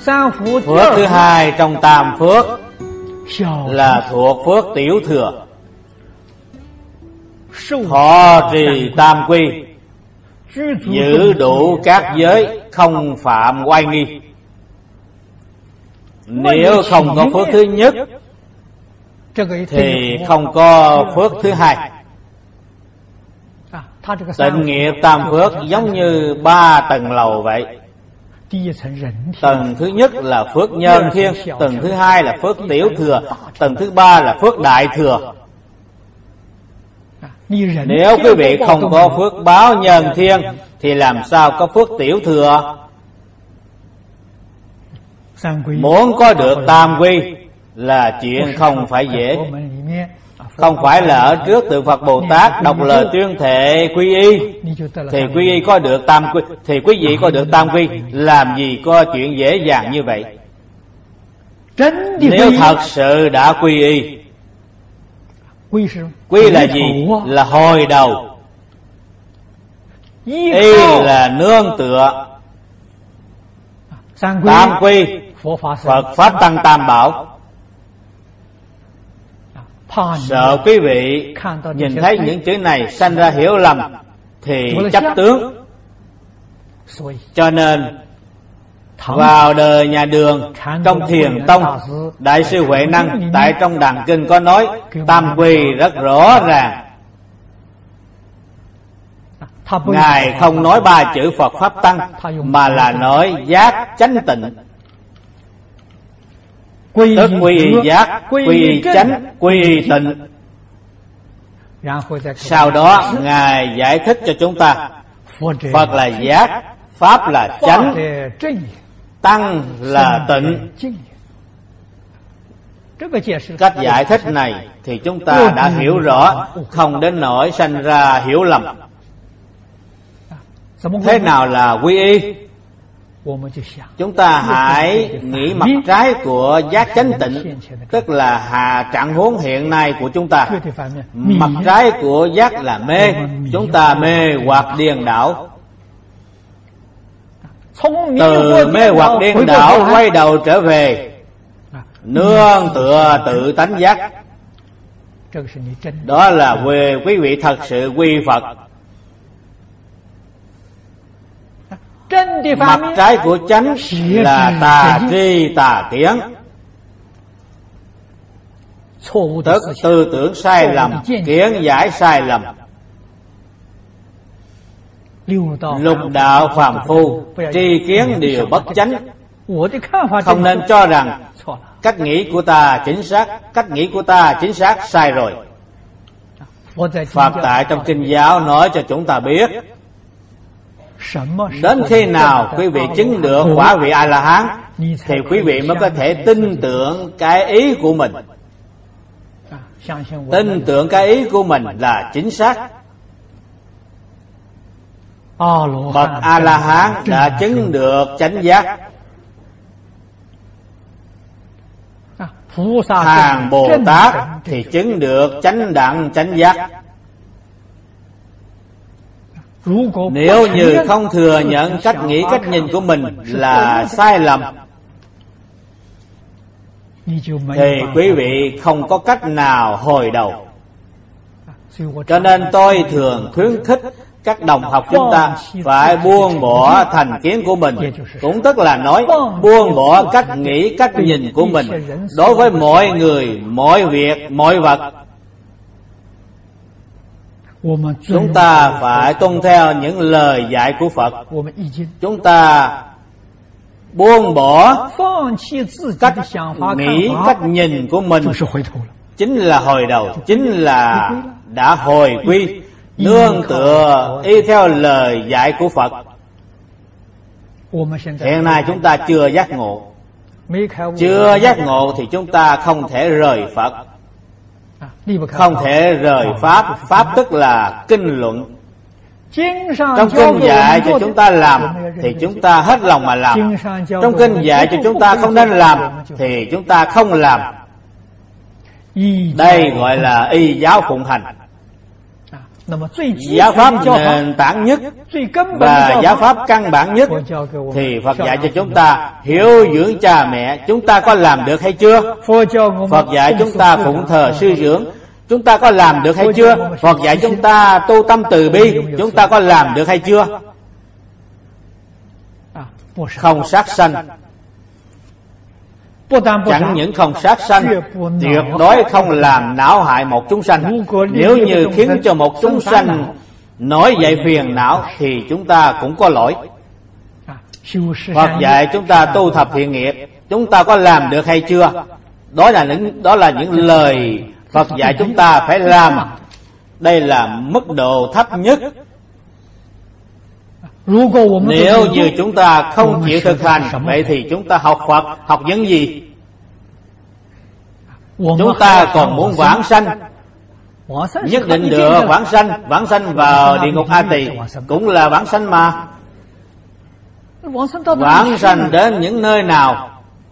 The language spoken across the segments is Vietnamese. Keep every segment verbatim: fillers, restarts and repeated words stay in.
Phước thứ hai trong tam phước là thuộc phước tiểu thừa. Thọ trì tam quy, giữ đủ các giới, không phạm oai nghi. Nếu không có phước thứ nhất thì không có phước thứ hai. Tịnh nghiệp tam phước giống như ba tầng lầu vậy. Tầng thứ nhất là phước nhân thiên, tầng thứ hai là phước tiểu thừa, tầng thứ ba là phước đại thừa. Nếu quý vị không có phước báo nhân thiên thì làm sao có phước tiểu thừa? Muốn có được tam quy là chuyện không phải dễ. Không phải là ở trước tượng Phật Bồ Tát đọc lời tuyên thệ quy y thì quy y có được tam quy, thì quý vị có được tam quy. Làm gì có chuyện dễ dàng như vậy? Nếu thật sự đã quy y, quy là gì? Là hồi đầu. Y là nương tựa. Tam quy, Phật Pháp Tăng Tam Bảo. Sợ quý vị nhìn thấy những chữ này sanh ra hiểu lầm thì chấp tướng. Cho nên vào đời nhà Đường, trong Thiền Tông, Đại sư Huệ Năng tại trong Đàn Kinh có nói tam quy rất rõ ràng. Ngài không nói ba chữ Phật Pháp Tăng, mà là nói giác chánh tịnh. Tức quy y giác, quy y chánh, quy y tịnh. Sau đó Ngài giải thích cho chúng ta, Phật là giác, Pháp là chánh, Tăng là tịnh. Cách giải thích này thì chúng ta đã hiểu rõ, không đến nỗi sanh ra hiểu lầm. Thế nào là quy y? Chúng ta hãy nghĩ mặt trái của giác chánh tịnh, tức là hà trạng huống hiện nay của chúng ta. Mặt trái của giác là mê, chúng ta mê hoặc điên đảo. Từ mê hoặc điên đảo quay đầu trở về nương tựa tự tánh giác. Đó là về quý vị thật sự quy Phật. Mặt trái của chánh là tà tri tà kiến, tức tư tưởng sai lầm, kiến giải sai lầm. Lục đạo phàm phu tri kiến đều bất chánh. Không nên cho rằng cách nghĩ của ta chính xác, cách nghĩ của ta chính xác, sai rồi. Phật tại trong Kinh giáo nói cho chúng ta biết, đến khi nào quý vị chứng được quả vị A-la-hán thì quý vị mới có thể tin tưởng cái ý của mình. Tin tưởng cái ý của mình là chính xác. Bậc A-la-hán đã chứng được chánh giác. Hàng Bồ Tát thì chứng được chánh đẳng chánh giác. Nếu như không thừa nhận cách nghĩ cách nhìn của mình là sai lầm thì quý vị không có cách nào hồi đầu. Cho nên tôi thường khuyến khích các đồng học chúng ta phải buông bỏ thành kiến của mình, cũng tức là nói buông bỏ cách nghĩ cách nhìn của mình đối với mọi người, mọi việc, mọi vật. Chúng ta phải tuân theo những lời dạy của Phật. Chúng ta buông bỏ cách nghĩ, cách nhìn của mình, chính là hồi đầu, chính là đã hồi quy, nương tựa y theo lời dạy của Phật. Hiện nay chúng ta chưa giác ngộ. Chưa giác ngộ thì chúng ta không thể rời Phật, không thể rời Pháp. Pháp tức là kinh luận. Trong kinh dạy cho chúng ta làm thì chúng ta hết lòng mà làm. Trong kinh dạy cho chúng ta không nên làm thì chúng ta không làm. Đây gọi là y giáo phụng hành. Giáo pháp nền tảng nhất và giáo pháp căn bản nhất thì Phật dạy cho chúng ta hiếu dưỡng cha mẹ. Chúng ta có làm được hay chưa? Phật dạy chúng ta phụng thờ sư trưởng. Chúng ta có làm được hay chưa? Phật dạy chúng ta tu tâm từ bi. Chúng ta có làm được hay chưa? Không sát sanh. Chẳng những không sát sanh, tuyệt đối không làm não hại một chúng sanh. Nếu như khiến cho một chúng sanh nổi dậy phiền não thì chúng ta cũng có lỗi. Phật dạy chúng ta tu thập thiện nghiệp. Chúng ta có làm được hay chưa? Đó là những đó là những lời Phật dạy chúng ta phải làm. Đây là mức độ thấp nhất. Nếu như chúng ta không chịu thực hành, vậy thì chúng ta học Phật học những gì? Chúng ta còn muốn vãng sanh, nhất định được vãng sanh. Vãng sanh vào địa ngục A Tỳ cũng là vãng sanh mà. Vãng sanh đến những nơi nào?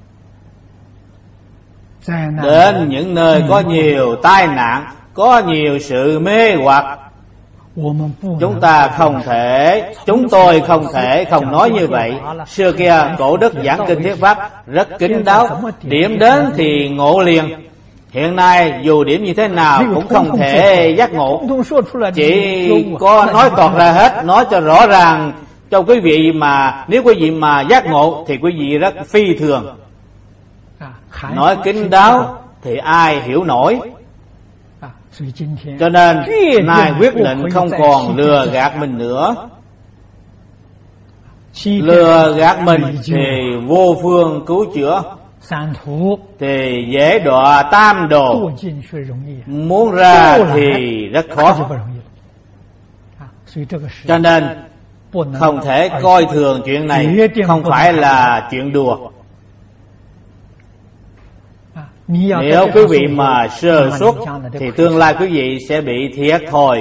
Đến những nơi có nhiều tai nạn, có nhiều sự mê hoặc. Chúng ta không thể, chúng tôi không thể không nói như vậy. Xưa kia cổ đức giảng kinh thuyết pháp rất kín đáo, điểm đến thì ngộ liền. Hiện nay dù điểm như thế nào cũng không thể giác ngộ. Chỉ có nói toạc ra hết, nói cho rõ ràng cho quý vị, mà nếu quý vị mà giác ngộ thì quý vị rất phi thường. Nói kín đáo thì ai hiểu nổi. Cho nên Ngài quyết định không còn lừa gạt mình nữa. Lừa gạt mình thì vô phương cứu chữa, thì dễ đọa tam đồ. Muốn ra thì rất khó. Cho nên không thể coi thường chuyện này, không phải là chuyện đùa. Nếu quý vị mà sơ suất thì tương lai quý vị sẽ bị thiệt thòi.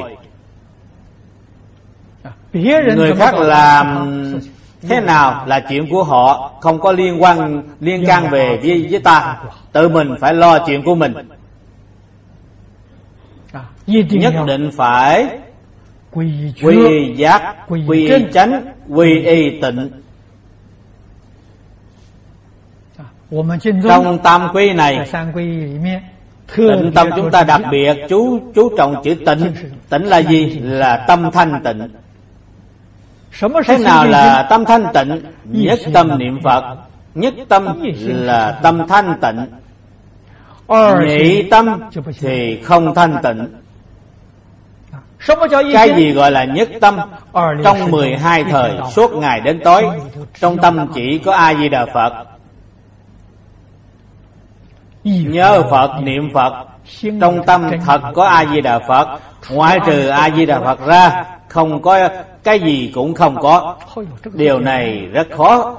Người khác làm thế nào là chuyện của họ, không có liên quan liên can về với, với ta. Tự mình phải lo chuyện của mình. Nhất định phải quy giác, quy chánh, quy y tịnh. Trong tam quy này, tịnh tâm chúng ta đặc biệt chú chú trọng chữ tịnh. Tịnh là gì? Là tâm thanh tịnh. Thế nào là tâm thanh tịnh? Nhất tâm niệm Phật. Nhất tâm là tâm thanh tịnh. Nhị tâm thì không thanh tịnh. Cái gì gọi là nhất tâm? Trong mười hai thời suốt ngày đến tối, trong tâm chỉ có A Di Đà Phật. Nhớ Phật, niệm Phật, trong tâm thật có A Di Đà Phật. Ngoại trừ A Di Đà Phật ra, không có cái gì cũng không có. Điều này rất khó.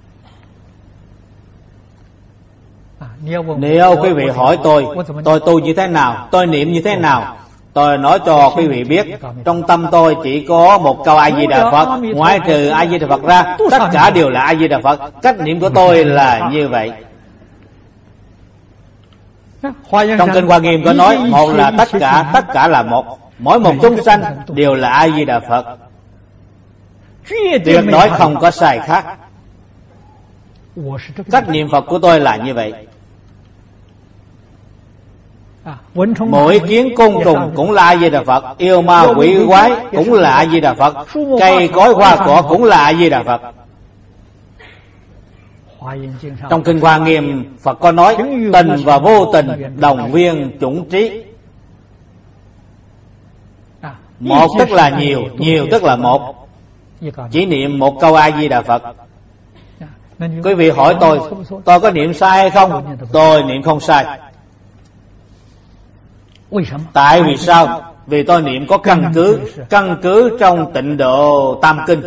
Nếu quý vị hỏi tôi, tôi tu như thế nào, tôi niệm như thế nào, tôi nói cho quý vị biết, trong tâm tôi chỉ có một câu A Di Đà Phật. Ngoại trừ A Di Đà Phật ra, tất cả đều là A Di Đà Phật. Cách niệm của tôi là như vậy. Trong kinh Hoa Nghiêm có nói, một là tất cả, tất cả là một. Mỗi một chúng sanh đều là A Di Đà Phật. Tuyệt đối không có sai khác. Cách niệm Phật của tôi là như vậy. Mỗi kiến côn trùng cũng là A Di Đà Phật. Yêu ma quỷ quái cũng là A Di Đà Phật. Cây cối hoa cỏ cũng là A Di Đà Phật. Trong kinh Hoa Nghiêm, Phật có nói tình và vô tình đồng viên chủng trí. Một tức là nhiều, nhiều tức là một. Chỉ niệm một câu A Di Đà Phật. Quý vị hỏi tôi, tôi có niệm sai hay không? Tôi niệm không sai. Tại vì sao? Vì tôi niệm có căn cứ. Căn cứ trong Tịnh Độ Tam Kinh.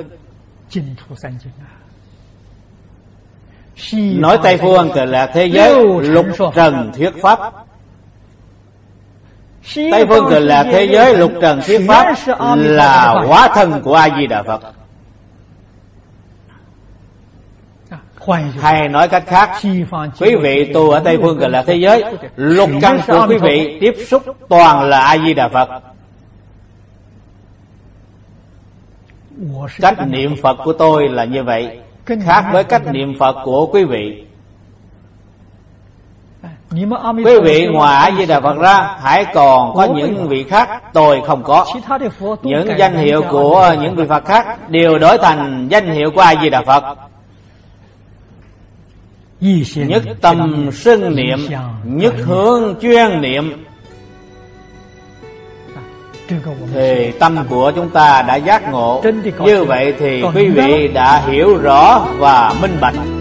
Nói Tây Phương Cực Lạc thế giới lục trần thuyết pháp. Tây Phương Cực Lạc thế giới lục trần thuyết pháp là hóa thân của A Di Đà Phật. Hay nói cách khác, quý vị tu ở Tây Phương Cực Lạc thế giới, lục căn của quý vị tiếp xúc toàn là A Di Đà Phật. Cách niệm Phật của tôi là như vậy, khác với cách niệm Phật của quý vị. Quý vị ngoài A Di Đà Phật ra, hãy còn có những vị khác tôi không có. Những danh hiệu của những vị Phật khác đều đổi thành danh hiệu của A Di Đà Phật. Nhất tâm xưng niệm, nhất hướng chuyên niệm, thì tâm của chúng ta đã giác ngộ. Như vậy thì quý vị đã hiểu rõ và minh bạch.